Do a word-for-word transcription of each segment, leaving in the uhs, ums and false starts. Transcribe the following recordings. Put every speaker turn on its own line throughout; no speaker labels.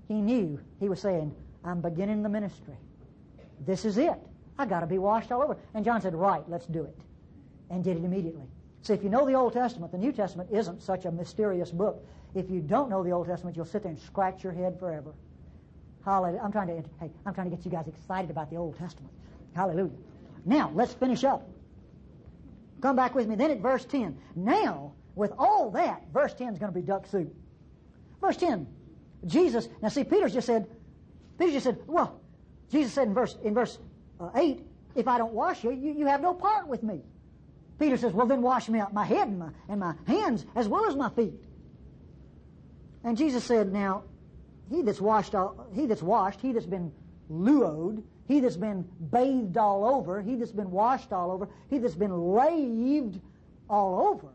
he knew. He was saying, I'm beginning the ministry. This is it. I got to be washed all over. And John said, right, let's do it. And did it immediately. See, if you know the Old Testament, the New Testament isn't such a mysterious book. If you don't know the Old Testament, you'll sit there and scratch your head forever. Hallelujah. I'm trying to, hey, I'm trying to get you guys excited about the Old Testament. Hallelujah. Now, let's finish up. Come back with me then at verse ten. Now, with all that, verse ten is going to be duck soup. Verse ten, Jesus, now see, Peter just said, Peter just said, well, Jesus said in verse, in verse uh, eight, if I don't wash you, you, you have no part with me. Peter says, well, then wash me out my head and my, and my hands as well as my feet. And Jesus said, now, he that's washed, all, he that's washed, he that's been luoed, he that's been bathed all over, he that's been washed all over, he that's been laved all over,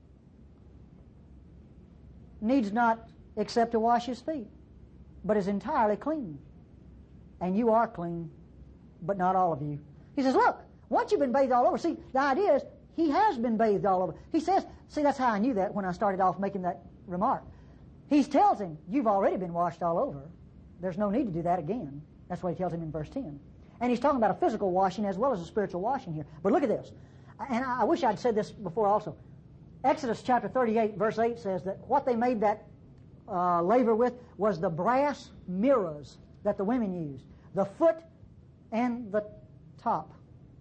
needs not except to wash his feet, but is entirely clean. And you are clean, but not all of you. He says, look, once you've been bathed all over, see, the idea is, he has been bathed all over. He says, see, that's how I knew that when I started off making that remark. He tells him, you've already been washed all over. There's no need to do that again. That's what he tells him in verse ten. And he's talking about a physical washing as well as a spiritual washing here. But look at this. And I wish I'd said this before also. Exodus chapter thirty-eight, verse eight says that what they made that uh, laver with was the brass mirrors that the women used. The foot and the top.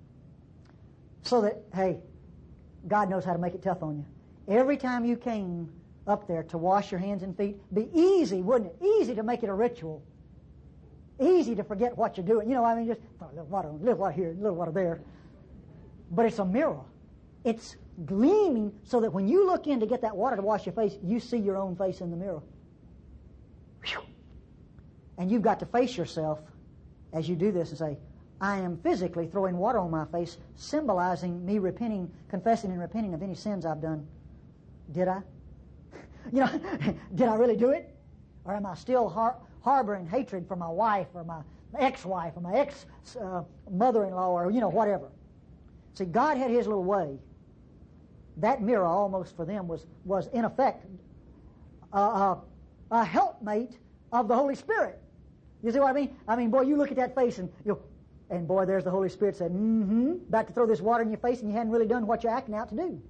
So that, hey, God knows how to make it tough on you. Every time you came up there to wash your hands and feet, be easy, wouldn't it? Easy to make it a ritual. Easy to forget what you're doing. You know, I mean, just a little water, a little water here, a little water there. But it's a mirror. It's gleaming so that when you look in to get that water to wash your face, you see your own face in the mirror. Whew. And you've got to face yourself as you do this and say, I am physically throwing water on my face, symbolizing me repenting, confessing and repenting of any sins I've done. Did I? You know, did I really do it? Or am I still har- harboring hatred for my wife or my ex-wife or my ex-mother-in-law or, you know, whatever? See, God had His little way. That mirror almost for them was, was in effect, uh, uh, a helpmate of the Holy Spirit. You see what I mean? I mean, boy, you look at that face and you and boy, there's the Holy Spirit said, mm-hmm, about to throw this water in your face and you hadn't really done what you're acting out to do.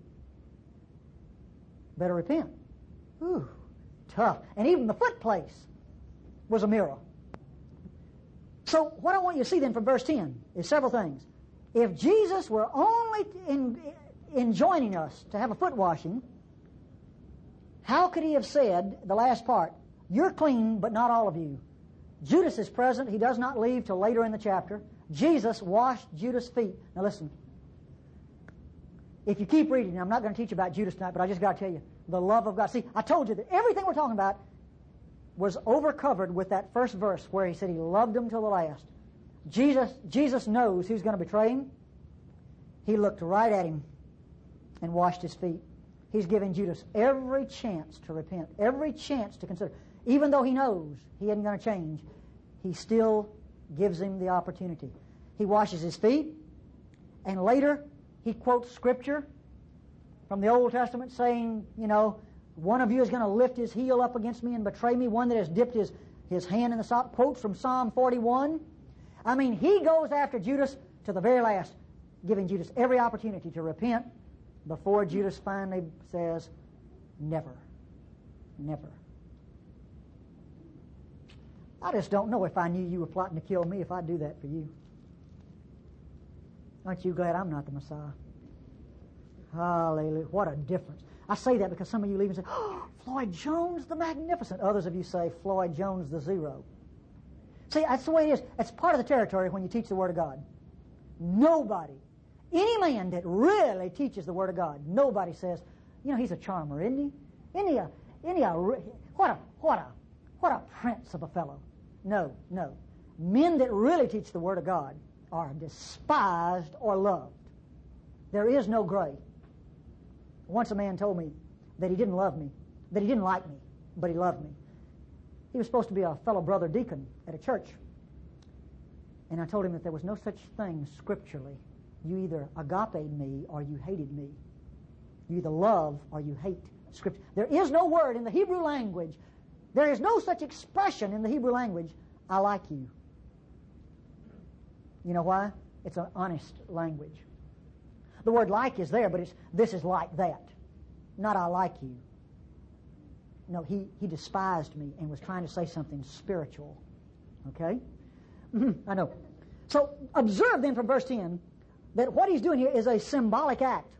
Better repent. Ooh, tough. And even the foot place was a mirror. So what I want you to see then from verse ten is several things. If Jesus were only in, in joining us to have a foot washing, how could He have said, the last part, you're clean, but not all of you? Judas is present. He does not leave till later in the chapter. Jesus washed Judas' feet. Now listen. If you keep reading, I'm not going to teach you about Judas tonight, but I just got to tell you, the love of God. See, I told you that everything we're talking about was overcovered with that first verse where He said He loved them till the last. Jesus, Jesus knows who's going to betray Him. He looked right at him and washed his feet. He's giving Judas every chance to repent, every chance to consider. Even though he knows he isn't going to change, He still gives him the opportunity. He washes his feet, and later he quotes Scripture from the Old Testament saying, you know, one of you is going to lift his heel up against me and betray me, one that has dipped his, his hand in the salt. Quotes from Psalm forty-one. I mean, he goes after Judas to the very last, giving Judas every opportunity to repent before Judas finally says, never, never. I just don't know if I knew you were plotting to kill me if I'd do that for you. Aren't you glad I'm not the Messiah? Hallelujah. What a difference. I say that because some of you leave and say, oh, Floyd Jones the Magnificent. Others of you say, Floyd Jones the Zero. See, that's the way it is. It's part of the territory when you teach the Word of God. Nobody, any man that really teaches the Word of God, nobody says, you know, he's a charmer, isn't he? Isn't he a, isn't he a, what a, what a, what a prince of a fellow. No, no. Men that really teach the Word of God are despised or loved. There is no gray. Once a man told me that he didn't love me, that he didn't like me, but he loved me. He was supposed to be a fellow brother deacon at a church. And I told him that there was no such thing scripturally. You either agaped me or you hated me. You either love or you hate Scripture. There is no word in the Hebrew language There is no such expression in the Hebrew language, I like you. You know why? It's an honest language. The word like is there, but it's this is like that. Not I like you. No, he, he despised me and was trying to say something spiritual. Okay? I know. So observe then from verse ten that what he's doing here is a symbolic act.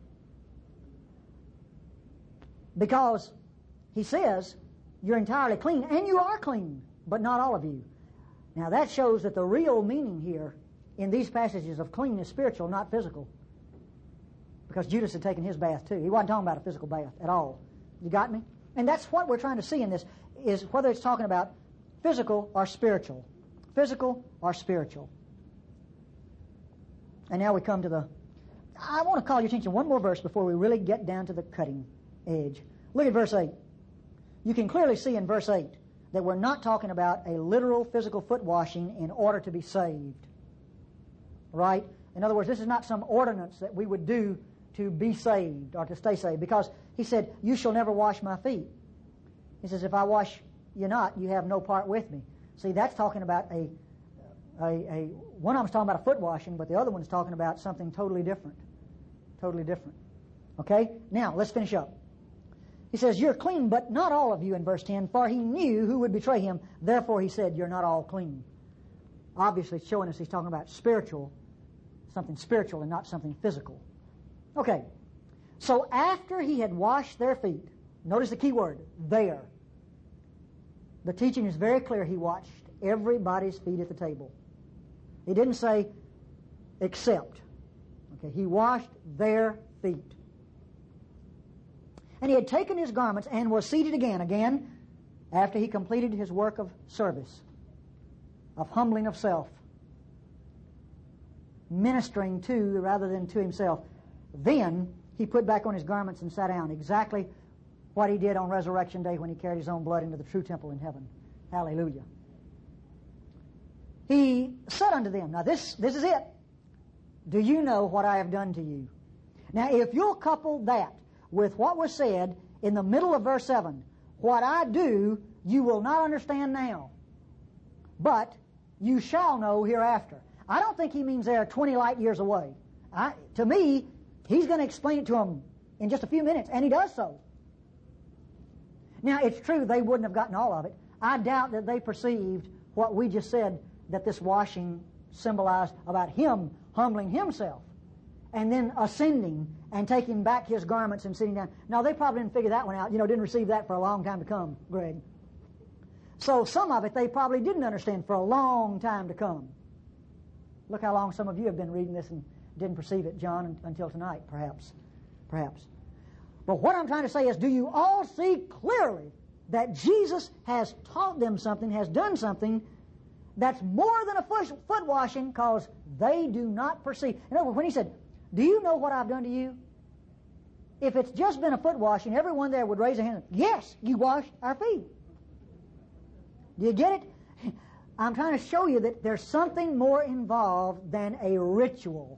Because he says, you're entirely clean, and you are clean, but not all of you. Now that shows that the real meaning here in these passages of clean is spiritual, not physical. Because Judas had taken his bath too. He wasn't talking about a physical bath at all. You got me? And that's what we're trying to see in this, is whether it's talking about physical or spiritual. Physical or spiritual. And now we come to the... I want to call your attention to one more verse before we really get down to the cutting edge. Look at verse eight. You can clearly see in verse eight that we're not talking about a literal physical foot washing in order to be saved. Right? In other words, this is not some ordinance that we would do to be saved or to stay saved. Because he said, you shall never wash my feet. He says, if I wash you not, you have no part with me. See, that's talking about a, a, a one of them's talking about a foot washing, but the other one's talking about something totally different. Totally different. Okay? Now, let's finish up. He says, you're clean, but not all of you in verse ten, for he knew who would betray him. Therefore, he said, you're not all clean. Obviously, it's showing us he's talking about spiritual, something spiritual and not something physical. Okay. So after he had washed their feet, notice the key word, there. The teaching is very clear. He washed everybody's feet at the table. He didn't say except. Okay, he washed their feet. And he had taken his garments and was seated again, again, after he completed his work of service, of humbling of self, ministering to rather than to himself. Then he put back on his garments and sat down, exactly what he did on Resurrection Day when he carried his own blood into the true temple in heaven. Hallelujah. He said unto them, now this, this is it. Do you know what I have done to you? Now if you'll couple that with what was said in the middle of verse seven, what I do you will not understand now, but you shall know hereafter. I don't think he means they're twenty light years away. I, to me, he's going to explain it to them in just a few minutes, and he does so. Now, it's true they wouldn't have gotten all of it. I doubt that they perceived what we just said, that this washing symbolized about him humbling himself and then ascending and taking back his garments and sitting down. Now, they probably didn't figure that one out. You know, didn't receive that for a long time to come, Greg. So some of it they probably didn't understand for a long time to come. Look how long some of you have been reading this and didn't perceive it, John, until tonight, perhaps. Perhaps. But what I'm trying to say is, do you all see clearly that Jesus has taught them something, has done something that's more than a foot washing, because they do not perceive. In other words, when he said, do you know what I've done to you? If it's just been a foot washing, everyone there would raise a hand. Yes, you washed our feet. Do you get it? I'm trying to show you that there's something more involved than a ritual.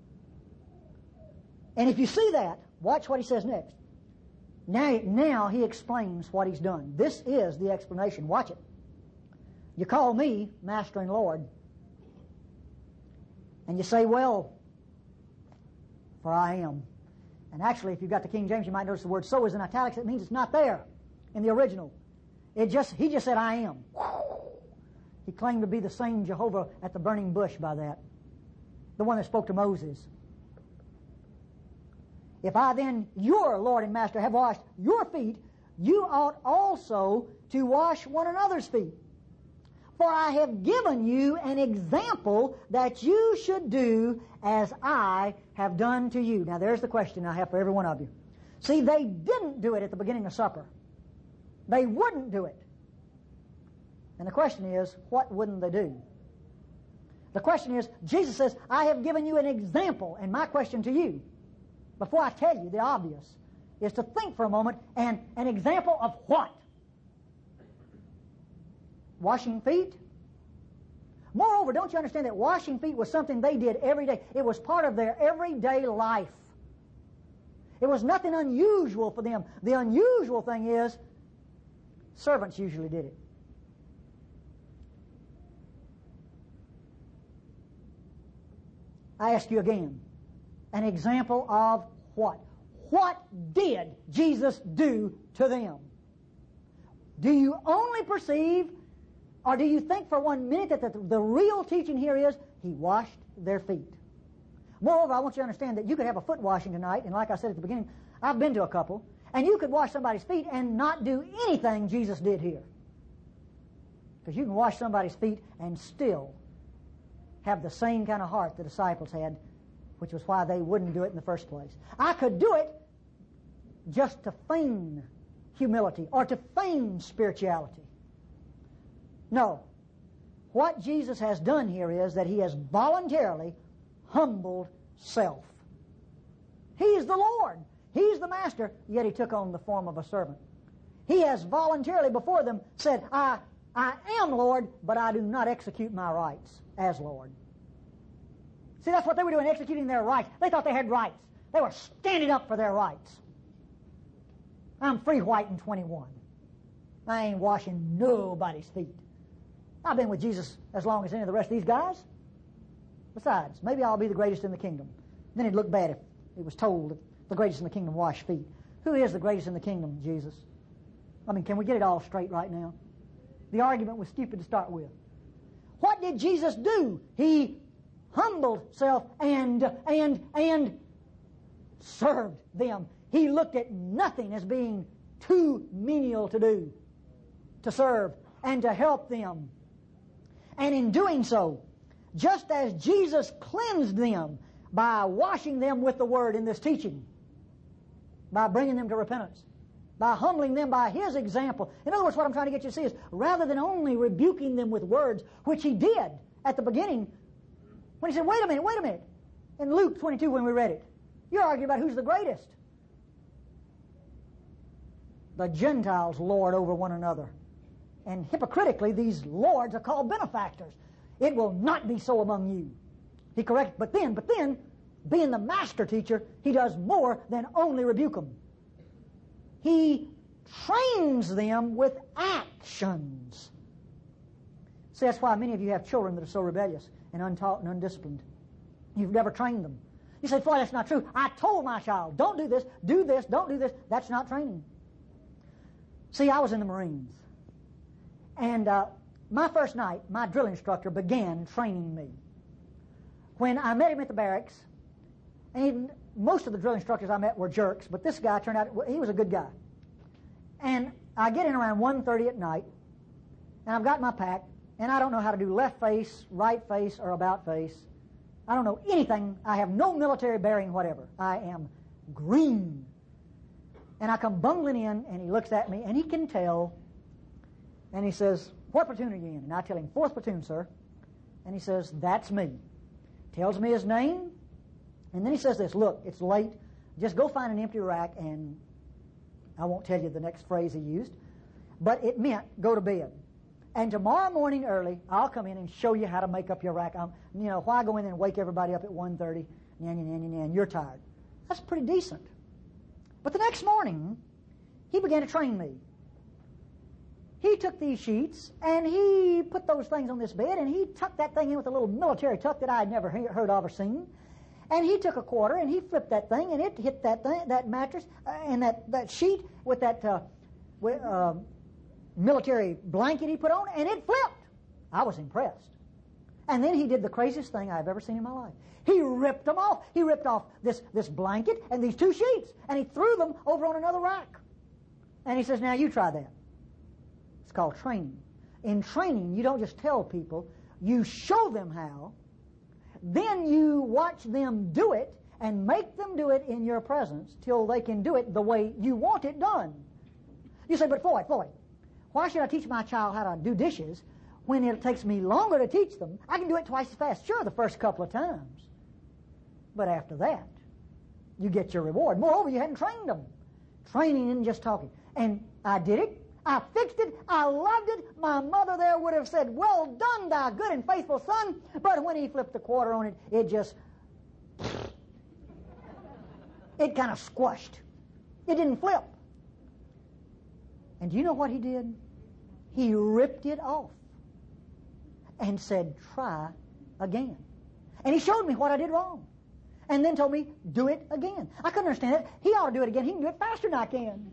And if you see that, watch what he says next. Now, now he explains what he's done. This is the explanation. Watch it. You call me Master and Lord. And you say, well, for I am. And actually, if you've got the King James, you might notice the word so is in italics. It means it's not there in the original. It just He just said, I am. He claimed to be the same Jehovah at the burning bush by that. The one that spoke to Moses. If I then, your Lord and Master, have washed your feet, you ought also to wash one another's feet. For I have given you an example that you should do as I have done to you. Now there's the question I have for every one of you. See, they didn't do it at the beginning of supper. They wouldn't do it. And the question is, what wouldn't they do? The question is, Jesus says, I have given you an example. And my question to you, before I tell you the obvious, is to think for a moment, and an example of what? Washing feet? Moreover, don't you understand that washing feet was something they did every day? It was part of their everyday life. It was nothing unusual for them. The unusual thing is, Servants usually did it. I ask you again, an example of what? What did Jesus do to them? Do you only perceive, or do you think for one minute that the, the real teaching here is He washed their feet? Moreover, I want you to understand that you could have a foot washing tonight, and like I said at the beginning, I've been to a couple, and you could wash somebody's feet and not do anything Jesus did here. Because you can wash somebody's feet and still have the same kind of heart the disciples had, which was why they wouldn't do it in the first place. I could do it just to feign humility or to feign spirituality. No. What Jesus has done here is that He has voluntarily humbled self. He's the Lord. He's the Master, yet He took on the form of a servant. He has voluntarily before them said, I, I am Lord, but I do not execute my rights as Lord. See, that's what they were doing, executing their rights. They thought they had rights. They were standing up for their rights. I'm free white and twenty-one. I ain't washing nobody's feet. I've been with Jesus as long as any of the rest of these guys. Besides, maybe I'll be the greatest in the kingdom. Then it'd look bad if it was told that the greatest in the kingdom wash feet. Who is the greatest in the kingdom? Jesus. I mean, can we get it all straight right now? The argument was stupid to start with. What did Jesus do? He humbled self and, and, and served them. He looked at nothing as being too menial to do, to serve and to help them. And in doing so, just as Jesus cleansed them by washing them with the Word in this teaching, by bringing them to repentance, by humbling them by His example. In other words, what I'm trying to get you to see is, rather than only rebuking them with words, which He did at the beginning, when He said, wait a minute, wait a minute, in Luke twenty-two when we read it, you're arguing about who's the greatest. The Gentiles lord over one another. And hypocritically, these lords are called benefactors. It will not be so among you. He corrected, but then, but then, being the master teacher, He does more than only rebuke them. He trains them with actions. See, that's why many of you have children that are so rebellious and untaught and undisciplined. You've never trained them. You say, Floyd, that's not true. I told my child, don't do this, do this, don't do this. That's not training. See, I was in the Marines. And uh, my first night, my drill instructor began training me. When I met him at the barracks, and most of the drill instructors I met were jerks, but this guy turned out, he was a good guy. And I get in around one thirty at night, and I've got my pack, and I don't know how to do left face, right face, or about face. I don't know anything. I have no military bearing whatever. I am green. And I come bungling in, and he looks at me, and he can tell, and he says, what platoon are you in? And I tell him, fourth platoon, sir. And he says, that's me. Tells me his name, and then he says this, look, it's late. Just go find an empty rack, and I won't tell you the next phrase he used, but it meant go to bed. And tomorrow morning early, I'll come in and show you how to make up your rack. I'm, you know, why go in and wake everybody up at one thirty, and you're tired. That's pretty decent. But the next morning, he began to train me. He took these sheets, and he put those things on this bed, and he tucked that thing in with a little military tuck that I had never he- heard of or seen. And he took a quarter, and he flipped that thing, and it hit that thing, that mattress, uh, and that, that sheet with that uh, with, uh, military blanket he put on, and it flipped. I was impressed. And then he did the craziest thing I've ever seen in my life. He ripped them off. He ripped off this, this blanket and these two sheets, and he threw them over on another rack. And he says, now you try that. It's called training. In training, you don't just tell people, you show them how, then you watch them do it and make them do it in your presence till they can do it the way you want it done. You say, but Floyd, Floyd, why should I teach my child how to do dishes when it takes me longer to teach them? I can do it twice as fast. Sure, the first couple of times. But after that, you get your reward. Moreover, you hadn't trained them. Training isn't just talking. And I did it. I fixed it. I loved it. My mother there would have said, well done, thou good and faithful son. But when he flipped the quarter on it, it just, it kind of squashed. It didn't flip. And do you know what he did? He ripped it off and said, try again. And he showed me what I did wrong. And then told me, do it again. I couldn't understand it. He ought to do it again. He can do it faster than I can.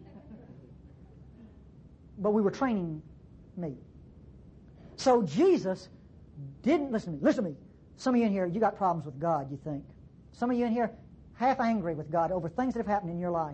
But we were training me. So Jesus didn't, listen to me, listen to me. Some of you in here, you got problems with God, you think. Some of you in here, half angry with God over things that have happened in your life.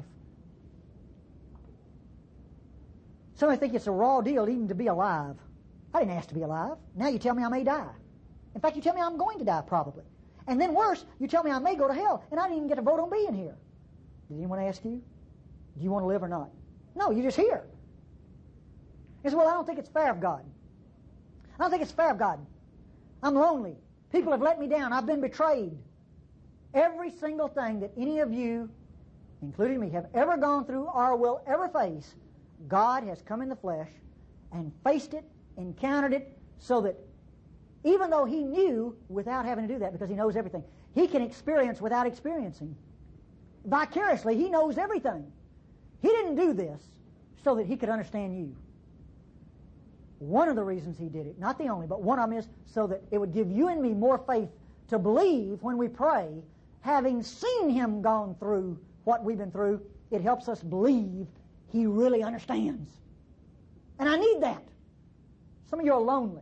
Some of you think it's a raw deal even to be alive. I didn't ask to be alive. Now you tell me I may die. In fact, you tell me I'm going to die probably. And then worse, you tell me I may go to hell, and I didn't even get to vote on being here. Did anyone ask you? Do you want to live or not? No, you're just here. He said, well, I don't think it's fair of God. I don't think it's fair of God. I'm lonely. People have let me down. I've been betrayed. Every single thing that any of you, including me, have ever gone through or will ever face, God has come in the flesh and faced it, encountered it, so that even though He knew without having to do that, because He knows everything, He can experience without experiencing. Vicariously, He knows everything. He didn't do this so that He could understand you. One of the reasons He did it, not the only, but one of them is so that it would give you and me more faith to believe when we pray, having seen Him gone through what we've been through, it helps us believe He really understands. And I need that. Some of you are lonely.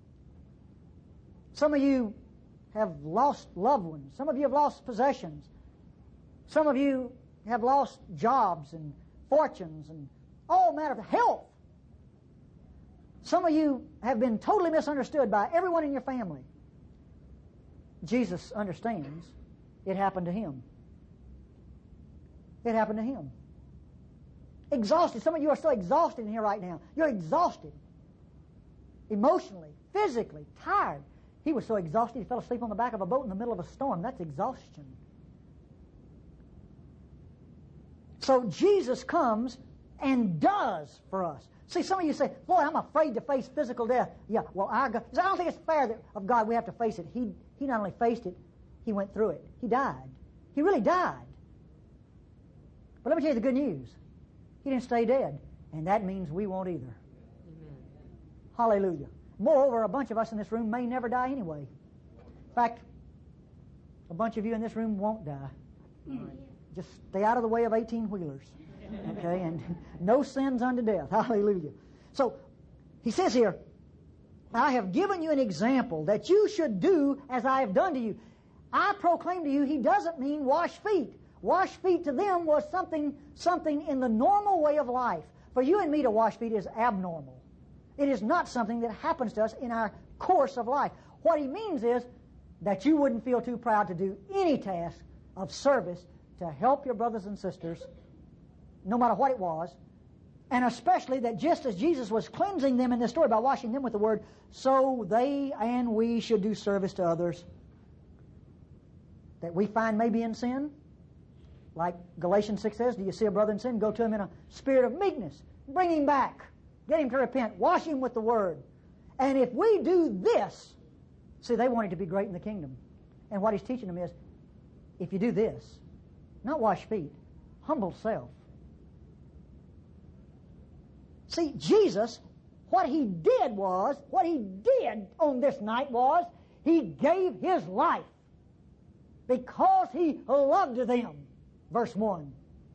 Some of you have lost loved ones. Some of you have lost possessions. Some of you have lost jobs and fortunes and all matter of health. Some of you have been totally misunderstood by everyone in your family. Jesus understands. It happened to Him. It happened to Him. Exhausted. Some of you are so exhausted in here right now. You're exhausted. Emotionally, physically, tired. He was so exhausted he fell asleep on the back of a boat in the middle of a storm. That's exhaustion. So Jesus comes and does for us. See, some of you say, boy, I'm afraid to face physical death. Yeah, well, our God, I don't think it's fair that of God we have to face it. He, he not only faced it, He went through it. He died. He really died. But let me tell you the good news. He didn't stay dead. And that means we won't either. Amen. Hallelujah. Moreover, a bunch of us in this room may never die anyway. In fact, a bunch of you in this room won't die. Mm. Just stay out of the way of eighteen-wheelers. Okay, and no sins unto death. Hallelujah. So, he says here, I have given you an example that you should do as I have done to you. I proclaim to you, he doesn't mean wash feet. Wash feet to them was something, something in the normal way of life. For you and me to wash feet is abnormal. It is not something that happens to us in our course of life. What he means is that you wouldn't feel too proud to do any task of service to help your brothers and sisters, no matter what it was, and especially that just as Jesus was cleansing them in this story by washing them with the Word, so they and we should do service to others that we find maybe in sin. Like Galatians six says, do you see a brother in sin? Go to him in a spirit of meekness. Bring him back. Get him to repent. Wash him with the Word. And if we do this, see, they wanted to be great in the kingdom. And what he's teaching them is, if you do this, not wash feet, humble self. See, Jesus, what he did was, what he did on this night was, he gave his life because he loved them. Verse one.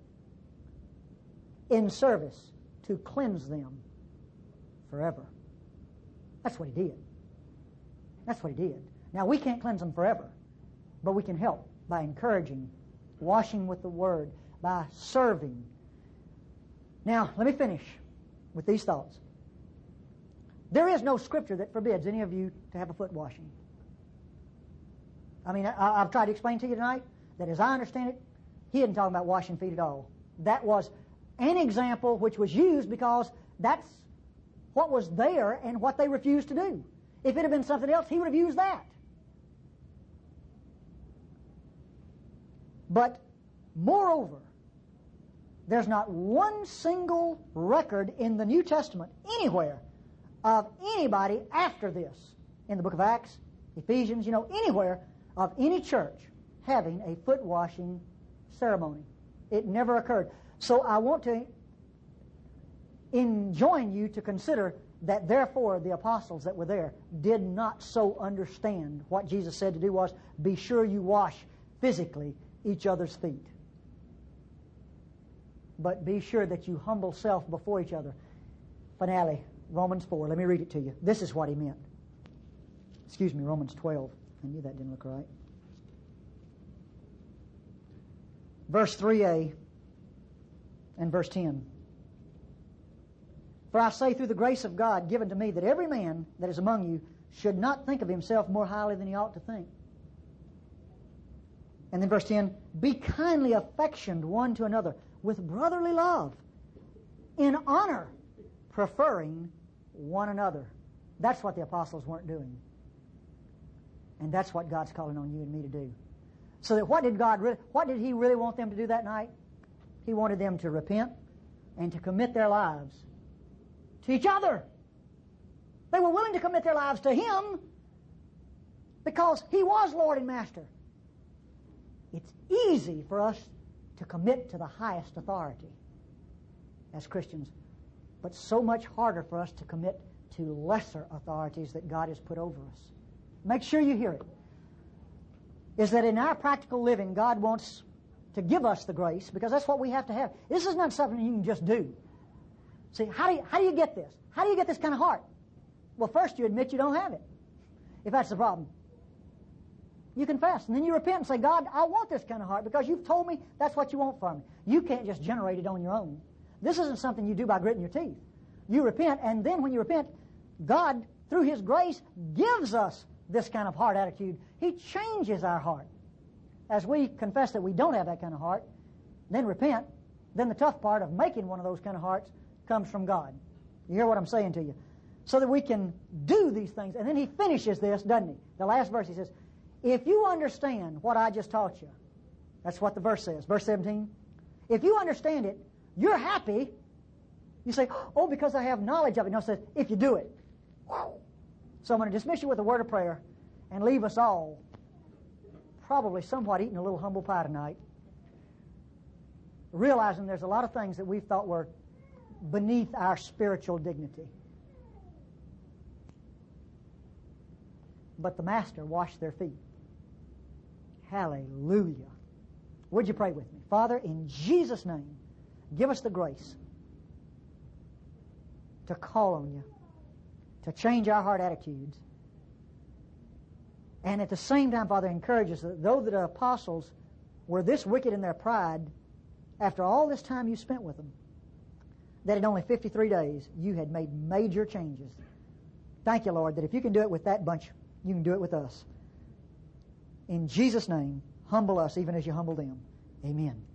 In service to cleanse them forever. That's what he did. That's what he did. Now, we can't cleanse them forever, but we can help by encouraging, washing with the Word, by serving. Now, let me finish with these thoughts. There is no scripture that forbids any of you to have a foot washing. I mean, I, I've tried to explain to you tonight that as I understand it, he isn't talking about washing feet at all. That was an example which was used because that's what was there and what they refused to do. If it had been something else, he would have used that. But moreover, there's not one single record in the New Testament anywhere of anybody after this, in the book of Acts, Ephesians, you know, anywhere of any church having a foot washing ceremony. It never occurred. So I want to enjoin you to consider that therefore the apostles that were there did not so understand what Jesus said to do was, be sure you wash physically each other's feet. But be sure that you humble self before each other. Finale, Romans four. Let me read it to you. This is what he meant. Excuse me, Romans twelve. I knew that didn't look right. Verse three a and verse ten. For I say through the grace of God given to me that every man that is among you should not think of himself more highly than he ought to think. And then verse ten, be kindly affectioned one to another with brotherly love, in honor, preferring one another. That's what the apostles weren't doing. And that's what God's calling on you and me to do. So that what did God really, what did He really want them to do that night? He wanted them to repent and to commit their lives to each other. They were willing to commit their lives to Him because He was Lord and Master. It's easy for us to commit to the highest authority as Christians, but so much harder for us to commit to lesser authorities that God has put over us. Make sure you hear it. Is that in our practical living, God wants to give us the grace, because that's what we have to have. This is not something you can just do. See, how do you, how do you get this? How do you get this kind of heart? Well, first you admit you don't have it, if that's the problem. You confess, and then you repent and say, God, I want this kind of heart because you've told me that's what you want from me. You can't just generate it on your own. This isn't something you do by gritting your teeth. You repent, and then when you repent, God, through His grace, gives us this kind of heart attitude. He changes our heart. As we confess that we don't have that kind of heart, then repent, then the tough part of making one of those kind of hearts comes from God. You hear what I'm saying to you? So that we can do these things. And then He finishes this, doesn't He? The last verse, He says, if you understand what I just taught you, that's what the verse says, verse seventeen. If you understand it, you're happy. You say, oh, because I have knowledge of it. No, it says, if you do it. Wow. So I'm going to dismiss you with a word of prayer and leave us all probably somewhat eating a little humble pie tonight, realizing there's a lot of things that we've thought were beneath our spiritual dignity. But the Master washed their feet. Hallelujah. Would you pray with me? Father, in Jesus' name, give us the grace to call on you, to change our heart attitudes, and at the same time, Father, encourage us that though the apostles were this wicked in their pride, after all this time you spent with them, that in only fifty-three days you had made major changes. Thank you, Lord, that if you can do it with that bunch, you can do it with us. In Jesus' name, humble us even as you humble them. Amen.